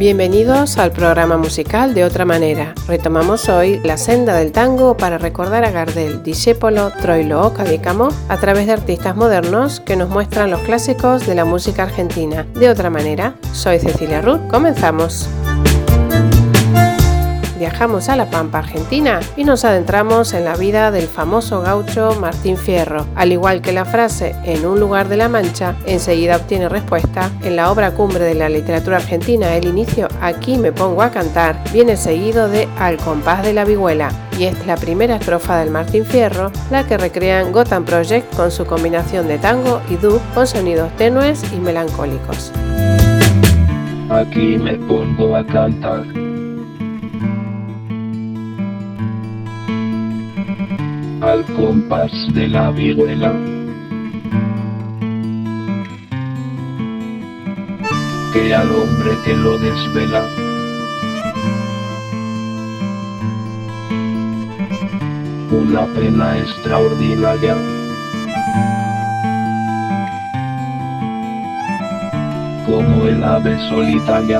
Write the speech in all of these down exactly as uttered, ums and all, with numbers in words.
Bienvenidos al programa musical de Otra Manera. Retomamos hoy la senda del tango para recordar a Gardel, Discepolo, Troilo o Cadícamo a través de artistas modernos que nos muestran los clásicos de la música argentina. De Otra Manera, soy Cecilia Ruth. Comenzamos. Viajamos a La Pampa, Argentina, y nos adentramos en la vida del famoso gaucho Martín Fierro. Al igual que la frase "en un lugar de la Mancha" enseguida obtiene respuesta, en la obra cumbre de la literatura argentina, el inicio "aquí me pongo a cantar" viene seguido de "al compás de la vihuela", y es la primera estrofa del Martín Fierro la que recrean Gotham Project con su combinación de tango y dub con sonidos tenues y melancólicos. Aquí me pongo a cantar, al compás de la vihuela, que al hombre que lo desvela una pena extraordinaria. Como el ave solitaria,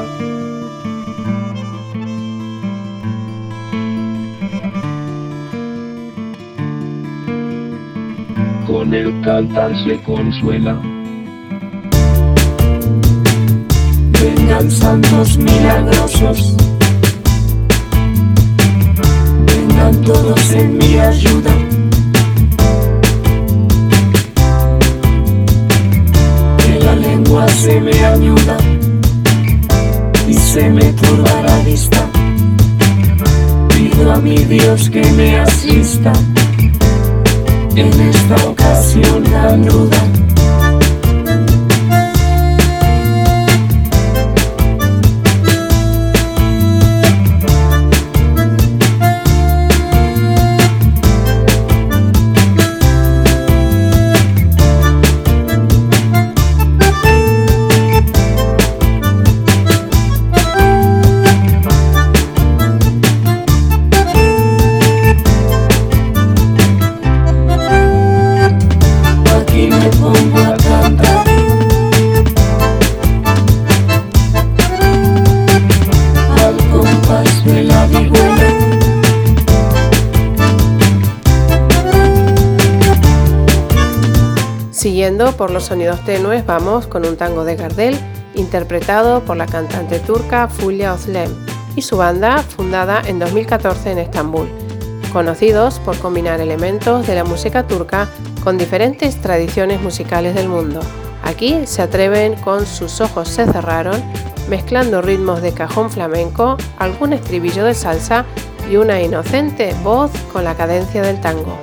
con el cantar se consuela. Vengan santos milagrosos, vengan todos en mi ayuda. Que la lengua se me añuda y se me turba la vista. Pido a mi Dios que me asista en esta ocasión tan ruda. Siguiendo por los sonidos tenues, vamos con un tango de Gardel, interpretado por la cantante turca Fulya Özlem y su banda, fundada en dos mil catorce en Estambul, conocidos por combinar elementos de la música turca con diferentes tradiciones musicales del mundo. Aquí se atreven con Sus ojos se cerraron, mezclando ritmos de cajón flamenco, algún estribillo de salsa y una inocente voz con la cadencia del tango.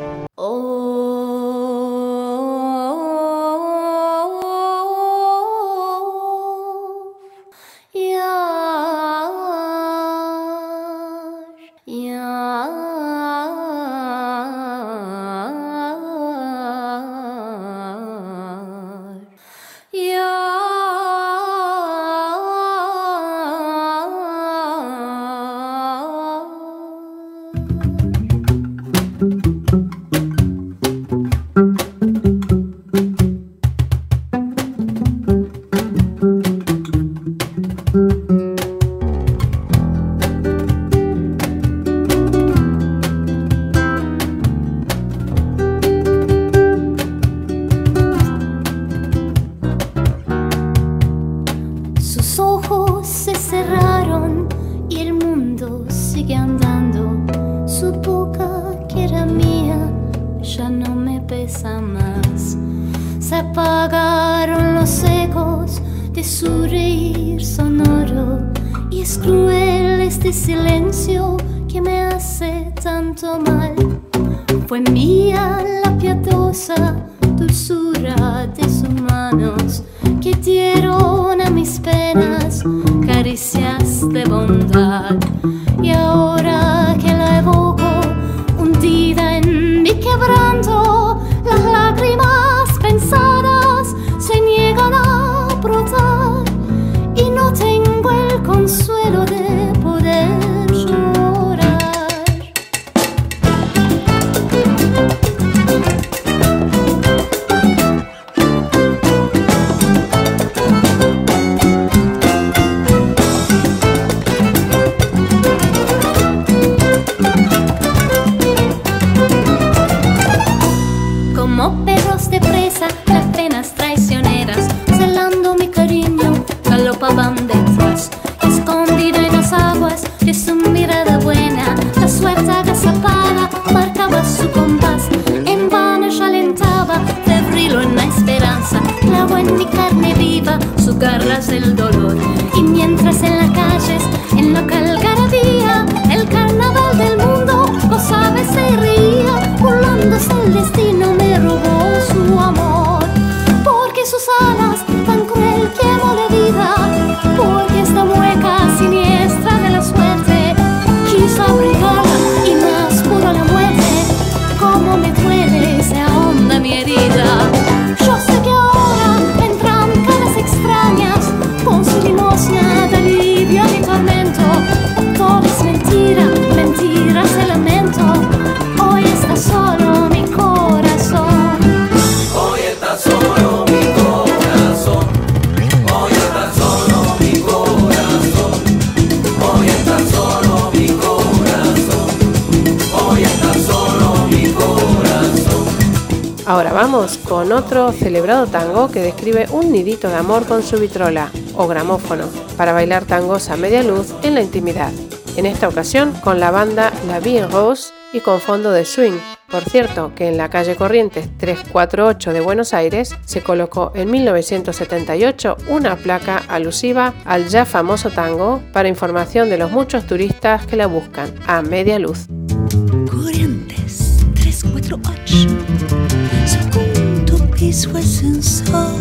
caballeros de presa, las penas traicioneras, celando mi cariño, galopaban detrás. Escondida en las aguas de su mirada buena, la suerte agazapada marcaba su compás. En vano yo alentaba, febril en la esperanza, clavo en mi carne viva sus garras del dolor. Y mientras en las calles, en loca algarabía, el carnaval del mundo gozaba y se reía, burlándose el destino me robó su amor. Porque sus alas tan cruel que molida, porque esta mueca siniestra de la suerte quiso abrigarla y más pudo la muerte. Como me duele, se ahonda mi herida. Yo sé que ahora entran caras extrañas con su limosna de alivio a mi tormento. Todo es mentira, mentira se lamento. Hoy está solo mi corazón. Hoy está solo mi corazón. Hoy está solo mi corazón. Hoy está solo mi corazón. Hoy está solo mi corazón. Ahora vamos con otro celebrado tango que describe un nidito de amor con su vitrola o gramófono para bailar tangos a media luz en la intimidad. En esta ocasión con la banda La Vie en Rose y con fondo de swing. Por cierto, que en la calle Corrientes trescientos cuarenta y ocho de Buenos Aires se colocó en mil novecientos setenta y ocho una placa alusiva al ya famoso tango para información de los muchos turistas que la buscan a media luz. Corrientes trescientos cuarenta y ocho, segundo piso ascensor.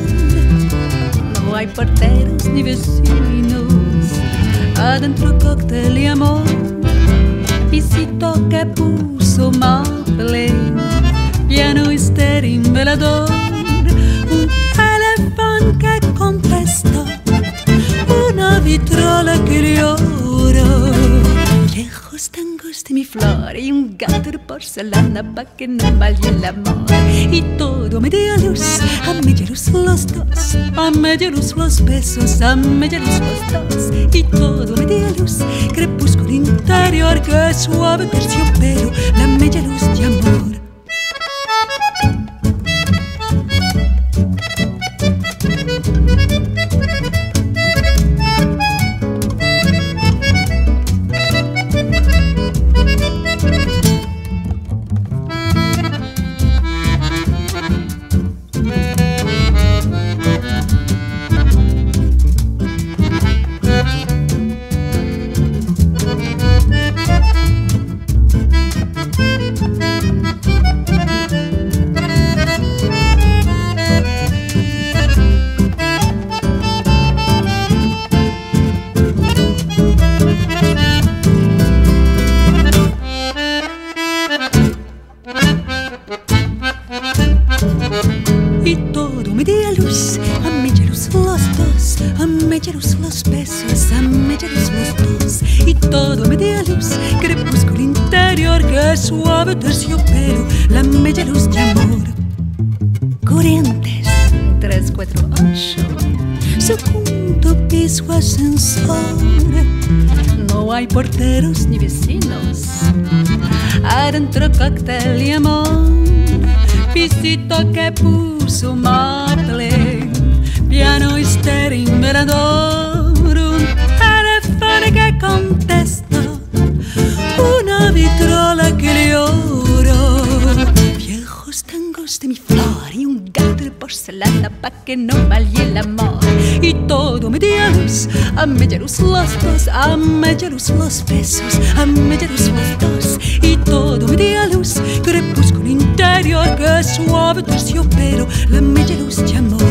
No hay porteros ni vecinos, adentro cóctel y amor. Pisito que puso Maple, piano estéreo velador, un teléfono que contestó, una vitrola que llora, viejos tangos de mi flor y un gato de porcelana pa' que no valga el amor. Y todo a media luz, a media luz los dos, a media luz los besos, a media luz los dos. Y todo a media luz, crepúsculo interior que suave terciopelo, la media luz de amor. Y todo media luz, a media luz los dos, a media luz los besos, a media luz los dos. Y todo media luz, crepúsculo interior que suave terciopelo, la media luz de amor. Corrientes trescientos cuarenta y ocho, segundo piso ascensor. No hay porteros ni vecinos, adentro cóctel y amor. Pisito que puso Maple, piano estéreo velador, un teléfono que contestó, una vitrola que lloró, viejos tangos de mi flor y un gato de porcelana pa' que no valga el amor. Y todo media luz, a media luz los dos, a media luz los besos, a media luz los dos. Y todo media luz, crepúsculo interior que suave terciopelo, la media luz de amor.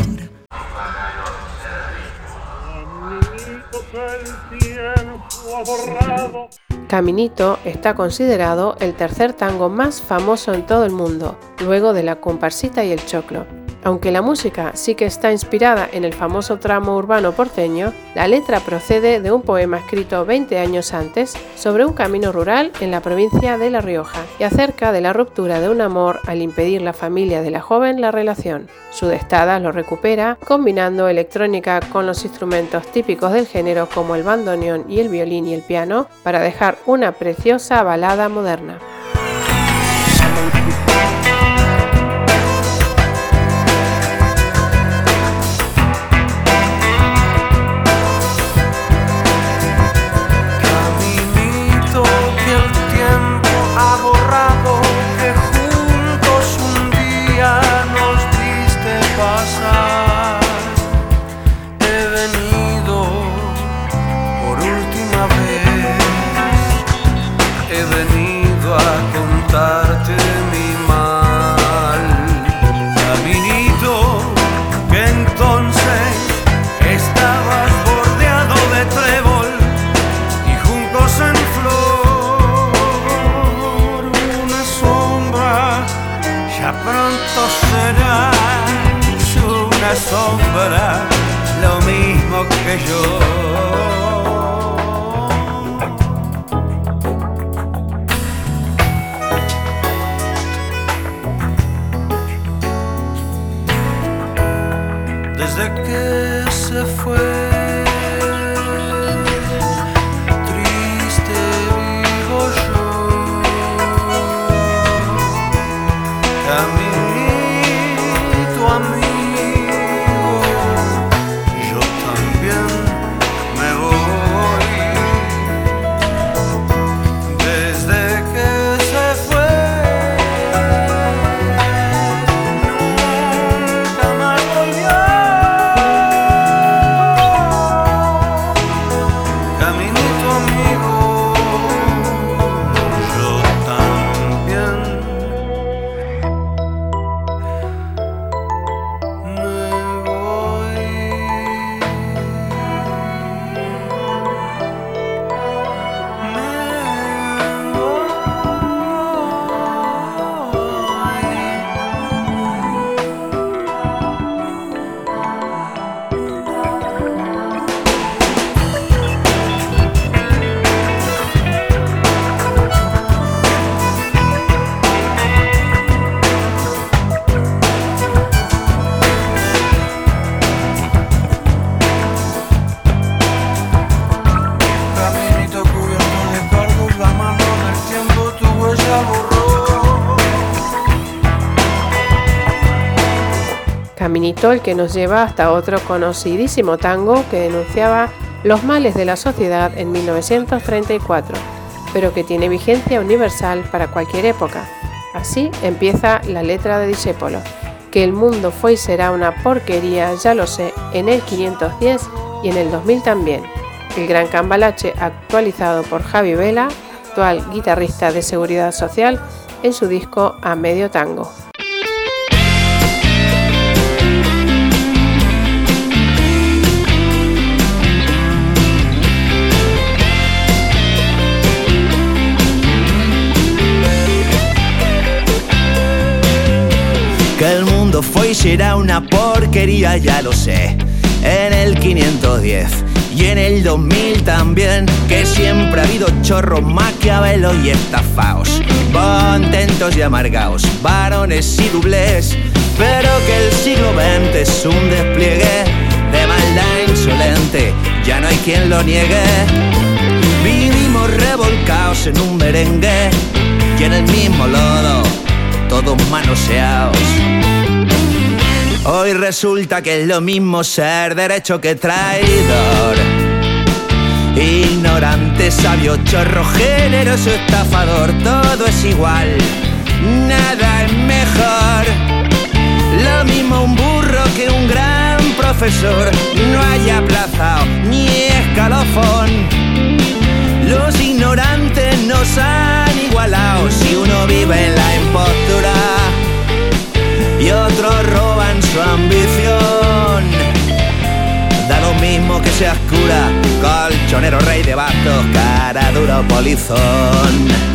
Caminito está considerado el tercer tango más famoso en todo el mundo, luego de la comparsita y el choclo. Aunque la música sí que está inspirada en el famoso tramo urbano porteño, la letra procede de un poema escrito veinte años antes sobre un camino rural en la provincia de La Rioja y acerca de la ruptura de un amor al impedir la familia de la joven la relación. Sudestada lo recupera combinando electrónica con los instrumentos típicos del género como el bandoneón y el violín y el piano para dejar una preciosa balada moderna. asombra lo mismo que yo. Desde que se fue, triste vivo yo, caminito amigo, yo también me voy. Desde que se fue, nunca más volvió. Caminito, el que nos lleva hasta otro conocidísimo tango que denunciaba los males de la sociedad en mil novecientos treinta y cuatro, pero que tiene vigencia universal para cualquier época. Así empieza la letra de Discépolo: que el mundo fue y será una porquería, ya lo sé, en el quinientos diez y en el dos mil también. El gran cambalache actualizado por Javi Vela, actual guitarrista de Seguridad Social, en su disco A Medio Tango. Que el mundo fue y será una porquería, ya lo sé, en el quinientos diez y en el dos mil también. Que siempre ha habido chorros, maquiavelos y estafaos, contentos y amargaos, varones y doblés. Pero que el siglo veinte es un despliegue de maldad insolente, ya no hay quien lo niegue. Vivimos revolcaos en un merengue y en el mismo lodo, todos manoseados. Hoy resulta que es lo mismo ser derecho que traidor, ignorante, sabio, chorro, generoso, estafador. Todo es igual, nada es mejor. Lo mismo un burro que un gran profesor, no hay aplazado ni escalafón. Los ignorantes nos han igualado si uno vive en la impostura y otros roban su ambición. Da lo mismo que seas cura, colchonero, rey de bastos, cara dura o polizón.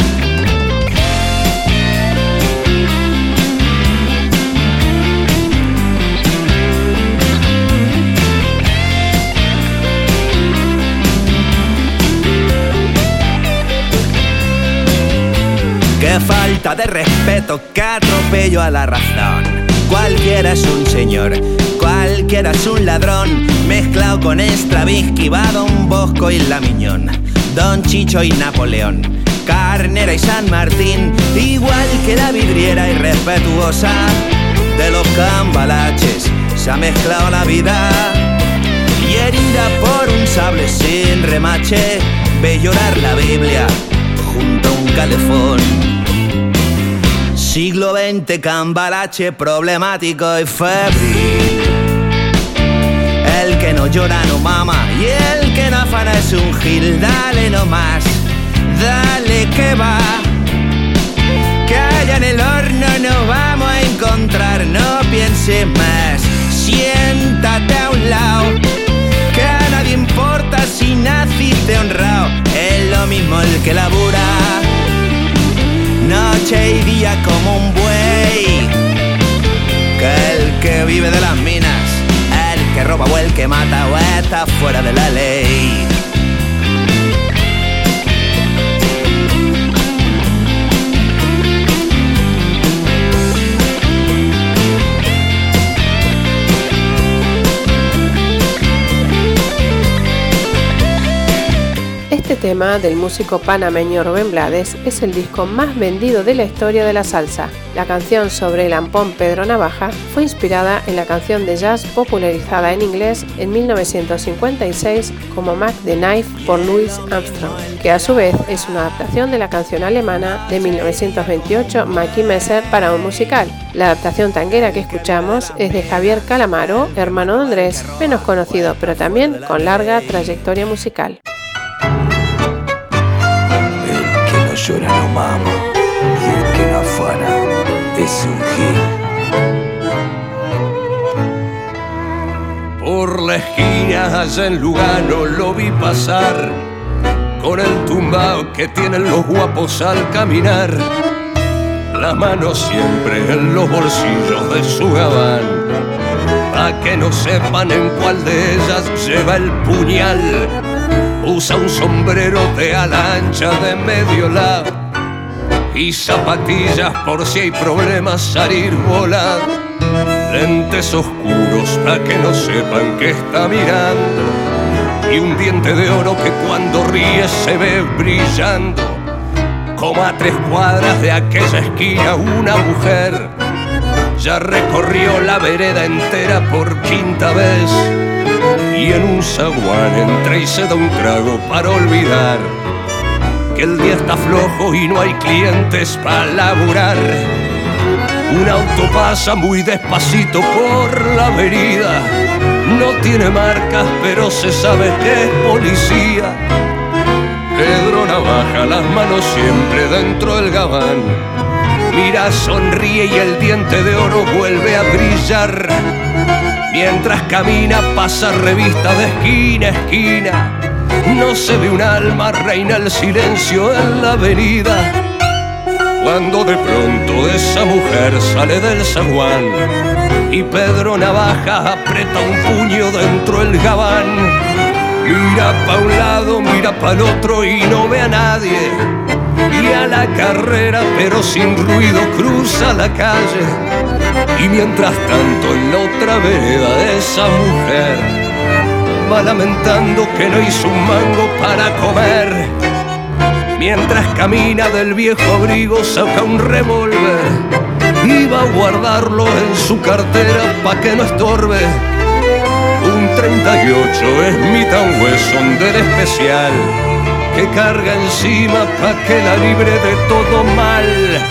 Qué falta de respeto, qué atropello a la razón. Cualquiera es un señor, cualquiera es un ladrón, mezclado con Stravinsky, va Don Bosco y La Miñón, Don Chicho y Napoleón, Carnera y San Martín, igual que la vidriera irrespetuosa de los cambalaches. Se ha mezclado la vida y herida por un sable sin remache, ve llorar la Biblia junto a un calefón. Siglo veinte, cambalache, problemático y febril. El que no llora no mama y el que no afana es un gil. Dale nomás, dale que va, que allá en el horno nos vamos a encontrar. No pienses más, siéntate a un lado, que a nadie importa si naciste honrado. Es lo mismo el que labura noche y día como un buey, que el que vive de las minas está fuera de la ley. Este tema del músico panameño Rubén Blades es el disco más vendido de la historia de la salsa. La canción sobre el ampón Pedro Navaja fue inspirada en la canción de jazz popularizada en inglés en mil novecientos cincuenta y seis como Mac the Knife por Louis Armstrong, que a su vez es una adaptación de la canción alemana de mil novecientos veintiocho Mackie Messer para un musical. La adaptación tanguera que escuchamos es de Javier Calamaro, hermano de Andrés, menos conocido pero también con larga trayectoria musical. Llora no mama, y el que no afana es un gil. Por la esquina allá en Lugano lo vi pasar, con el tumbao que tienen los guapos al caminar, las manos siempre en los bolsillos de su gabán, pa' que no sepan en cuál de ellas lleva el puñal. Usa un sombrero de ala ancha de medio lado y zapatillas por si hay problemas salir volando. Lentes oscuros pa' que no sepan que está mirando, y un diente de oro que cuando ríe se ve brillando. Como a tres cuadras de aquella esquina una mujer ya recorrió la vereda entera por quinta vez, y en un zaguán entra y se da un trago para olvidar que el día está flojo y no hay clientes para laburar. Un auto pasa muy despacito por la avenida, no tiene marcas pero se sabe que es policía. Pedro Navaja, las manos siempre dentro del gabán, mira, sonríe y el diente de oro vuelve a brillar. Mientras camina pasa revista de esquina a esquina, no se ve un alma, reina el silencio en la avenida. Cuando de pronto esa mujer sale del zaguán y Pedro Navaja aprieta un puño dentro del gabán. Mira pa' un lado, mira pa' el otro y no ve a nadie, y a la carrera pero sin ruido cruza la calle. Y mientras tanto en la otra vereda esa mujer va lamentando que no hizo un mango para comer. Mientras camina del viejo abrigo saca un revólver y va a guardarlo en su cartera pa' que no estorbe. Un treinta y ocho es Smith and Wesson del especial que carga encima pa' que la libre de todo mal.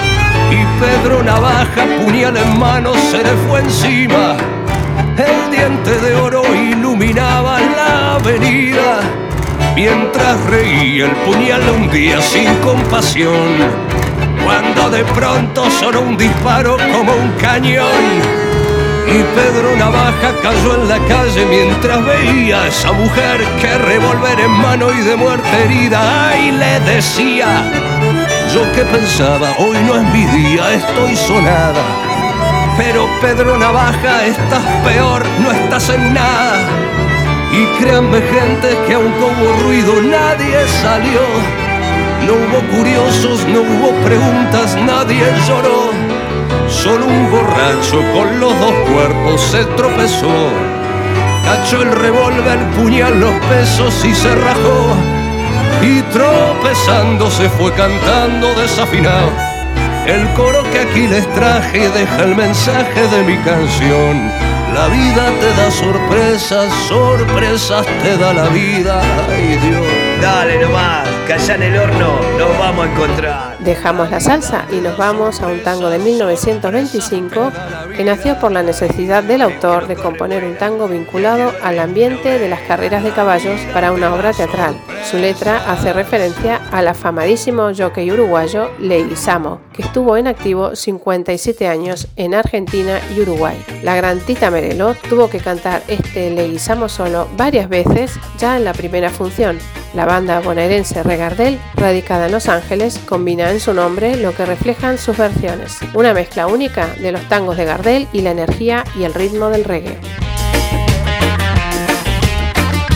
Y Pedro Navaja, puñal en mano, se le fue encima. El diente de oro iluminaba la avenida, mientras reía el puñal un día sin compasión. Cuando de pronto sonó un disparo como un cañón y Pedro Navaja cayó en la calle mientras veía a esa mujer que revólver en mano y de muerte herida, ay, le decía: yo que pensaba, hoy no es mi día, estoy sonada. Pero Pedro Navaja, estás peor, no estás en nada. Y créanme gente que aunque hubo ruido nadie salió. No hubo curiosos, no hubo preguntas, nadie lloró. Solo un borracho con los dos cuerpos se tropezó, cachó el revólver, puñal los pesos y se rajó. Y tropezando se fue cantando desafinado el coro que aquí les traje, deja el mensaje de mi canción. La vida te da sorpresas, sorpresas te da la vida. Ay Dios. Dale nomás, que allá en el horno nos vamos a encontrar. Dejamos la salsa y nos vamos a un tango de mil novecientos veinticinco que nació por la necesidad del autor de componer un tango vinculado al ambiente de las carreras de caballos para una obra teatral. Su letra hace referencia al afamadísimo jockey uruguayo Leguizamo, que estuvo en activo cincuenta y siete años en Argentina y Uruguay. La gran Tita Merelo tuvo que cantar este Leguizamo solo varias veces ya en la primera función. La banda bonaerense Regardel, radicada en Los Ángeles, combina en su nombre lo que reflejan sus versiones, una mezcla única de los tangos de Gardel y la energía y el ritmo del reggae.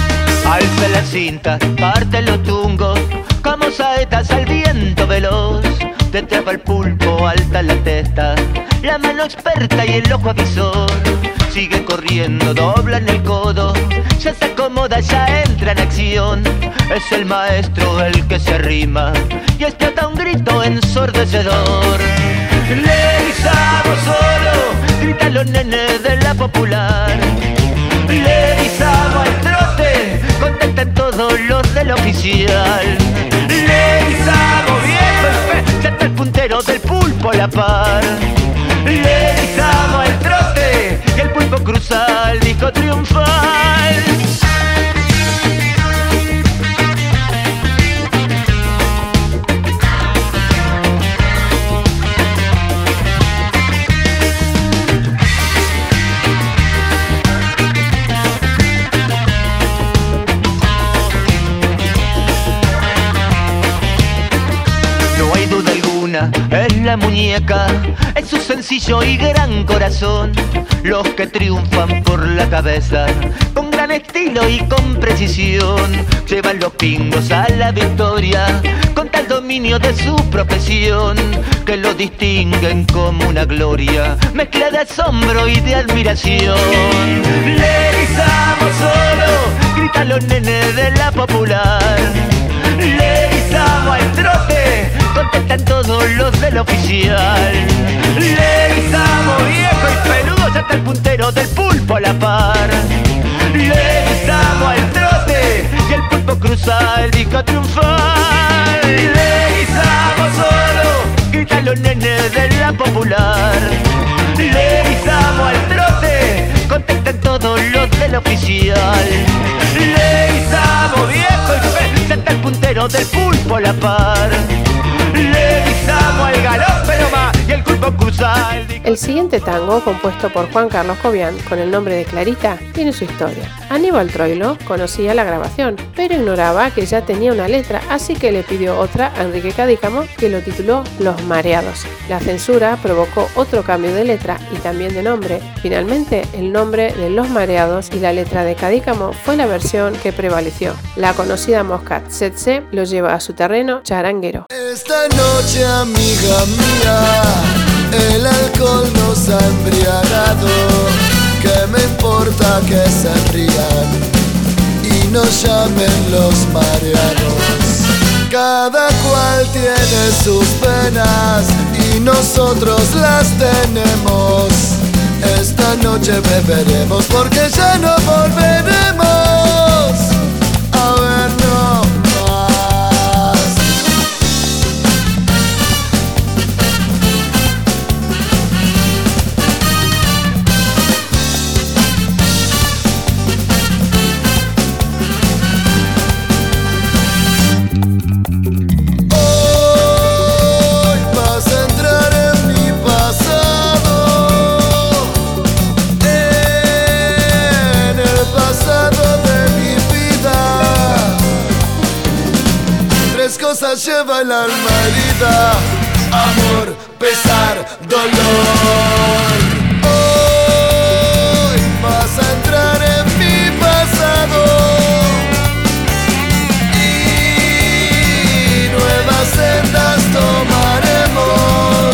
Alza la cinta, parte los tungos, como saetas al viento veloz. Te atrapa el pulpo, alta la testa, la mano experta y el ojo avisor. Sigue corriendo, dobla en el codo, ya se acomoda, ya entra en acción. Es el maestro el que se arrima y explota un grito ensordecedor. Le guisamos solo, gritan los nenes de la popular. Le guisamos al trote, contestan todos los del oficial. Le guisamos viejo, ya está el puntero del pulpo a la par. Le guisamos al trote y el pulpo cruza el disco triunfal. Es la muñeca, es su sencillo y gran corazón, los que triunfan por la cabeza, con gran estilo y con precisión. Llevan los pingos a la victoria, con tal dominio de su profesión, que lo distinguen como una gloria, mezcla de asombro y de admiración. Le guisamos solo, gritan los nenes de la popular. Le guisamos al trote, contestan todos los del oficial. Le guisamos viejo y peludo, ya está el puntero del pulpo a la par. Le guisamos al trote y el pulpo cruza el disco triunfal. Le guisamos solo, gritan los nenes de la popular. Le guisamos al trote, contestan todos los del oficial. Le guisamos viejo y peludo, ya está el puntero del pulpo a la par. Le guisamos al galope nomás y el pulpo cruza el disco. El siguiente tango, compuesto por Juan Carlos Cobian con el nombre de Clarita, tiene su historia. Aníbal Troilo conocía la grabación, pero ignoraba que ya tenía una letra, así que le pidió otra a Enrique Cadícamo, que lo tituló Los Mareados. La censura provocó otro cambio de letra y también de nombre. Finalmente, el nombre de Los Mareados y la letra de Cadícamo fue la versión que prevaleció. La conocida mosca Tsetse lo lleva a su terreno charanguero. Esta noche, amiga mía, el alcohol nos ha embriagado. ¿Qué me importa que se rían y nos llamen los mareados? Cada cual tiene sus penas y nosotros las tenemos. Esta noche beberemos porque ya no volveremos a vernos. Lleva el alma herida, amor, pesar, dolor. Hoy vas a entrar en mi pasado y nuevas sendas tomaremos.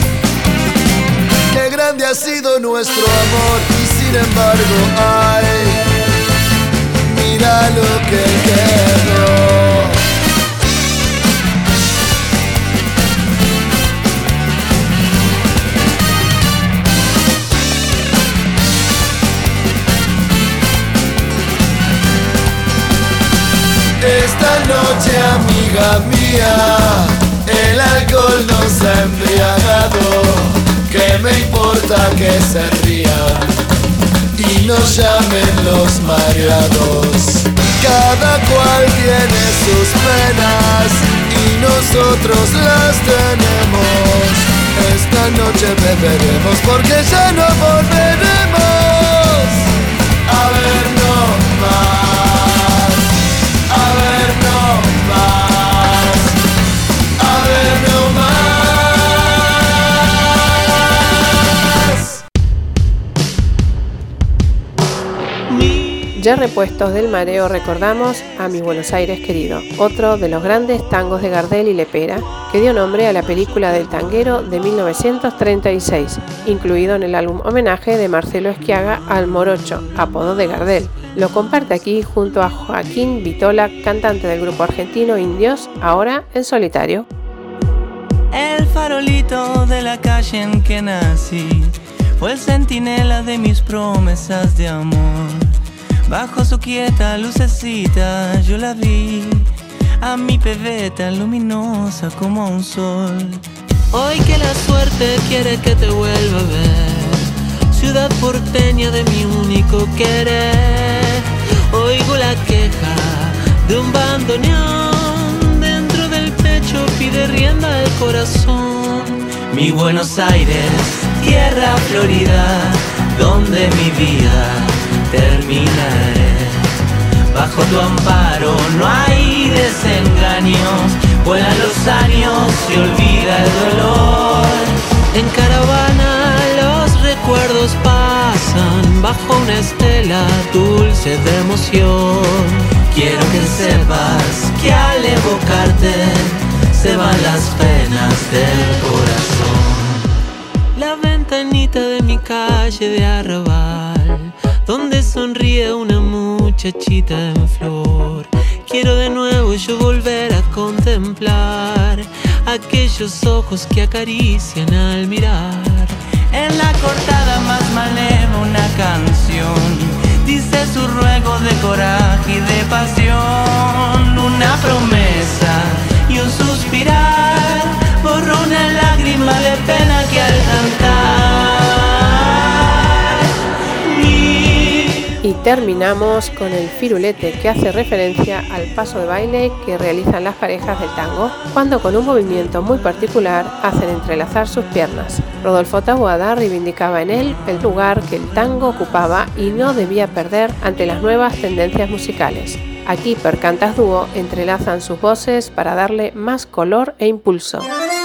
Qué grande ha sido nuestro amor y sin embargo, ay, mira lo que quedó. Esta noche, amiga mía, el alcohol nos ha embriagado. ¿Qué me importa que se rían y nos llamen los mareados? Cada cual tiene sus penas y nosotros las tenemos. Esta noche beberemos porque ya no volveremos a vernos más. A ver no más, a ver no más. Ya repuestos del mareo recordamos a Mi Buenos Aires querido, otro de los grandes tangos de Gardel y Lepera, que dio nombre a la película del tanguero de mil novecientos treinta y seis, incluido en el álbum homenaje de Marcelo Schiaga al Morocho, apodo de Gardel. Lo comparte aquí junto a Joaquín Vitola, cantante del grupo argentino Indios, ahora en solitario. El farolito de la calle en que nací fue el centinela de mis promesas de amor. Bajo su quieta lucecita yo la vi, a mi pebeta luminosa como un sol. Hoy que la suerte quiere que te vuelva a ver, ciudad porteña de mi único querer. Oigo la queja de un bandoneón, dentro del pecho pide rienda el corazón. Mi Buenos Aires, tierra florida, donde mi vida terminaré. Bajo tu amparo no hay desengaños, vuelan los años y olvida el dolor. En caravana los recuerdos pasan, bajo una estela dulce de emoción. Quiero que sepas que al evocarte se van las penas del corazón. La ventanita de mi calle de Arrabal, donde sonríe una muchachita en flor. Quiero de nuevo yo volver a contemplar aquellos ojos que acarician al mirar. En la cortada más maleva una canción dice su ruego de coraje y de pasión. Una promesa y un suspirar borró una lágrima de pena que al cantar mi... Y terminamos con el firulete, que hace referencia al paso de baile que realizan las parejas del tango cuando con un movimiento muy particular hacen entrelazar sus piernas. Rodolfo Taboada reivindicaba en él el lugar que el tango ocupaba y no debía perder ante las nuevas tendencias musicales. Aquí Percantas Dúo entrelazan sus voces para darle más color e impulso.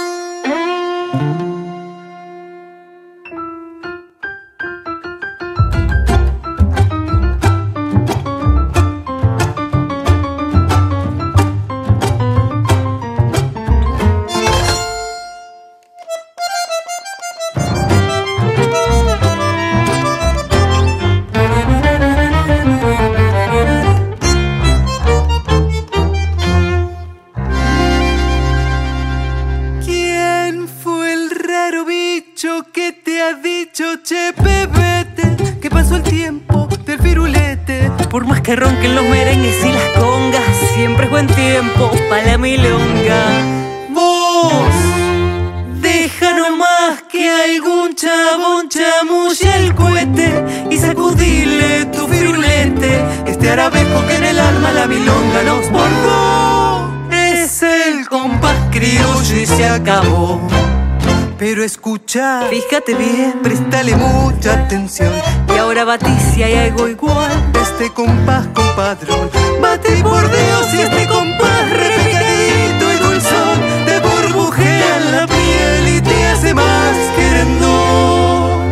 Que ronquen los merengues y las congas, siempre es buen tiempo pa' la milonga. Vos, deja nomás que algún chabón chamulle el cohete y sacudile tu firulete. Este arabesco que en el alma la milonga nos bordó es el compás criollo y se acabó. Pero escucha, fíjate bien, préstale mucha atención. Y ahora batí si hay algo igual de este compás, compadrón. Bate por Dios y este compás repicadito y dulzón te burbujea en la piel y te hace más querendón.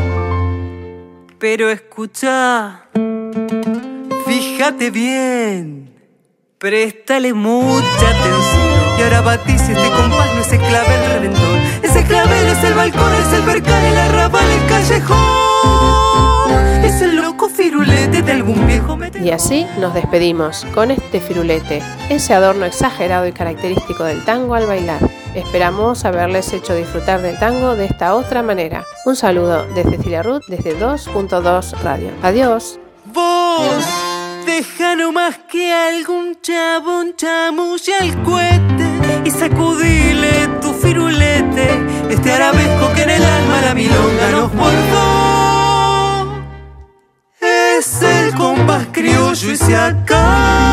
Pero escucha, fíjate bien, préstale mucha atención. Y ahora batí si este compás no es el clavel reventón. Ese clavel es el balcón, es el percal, el arrabal, el callejón. Es el loco firulete de algún viejo metedor. Y así nos despedimos con este firulete, ese adorno exagerado y característico del tango al bailar. Esperamos haberles hecho disfrutar del tango de esta otra manera. Un saludo de Cecilia Ruth desde dos punto dos Radio. Adiós. Vos, deja nomás que algún chabón chamulle al cohete y sacudile tu firulete. Este arabesco que en el alma la milonga nos bordó es el compás criollo y se acaba.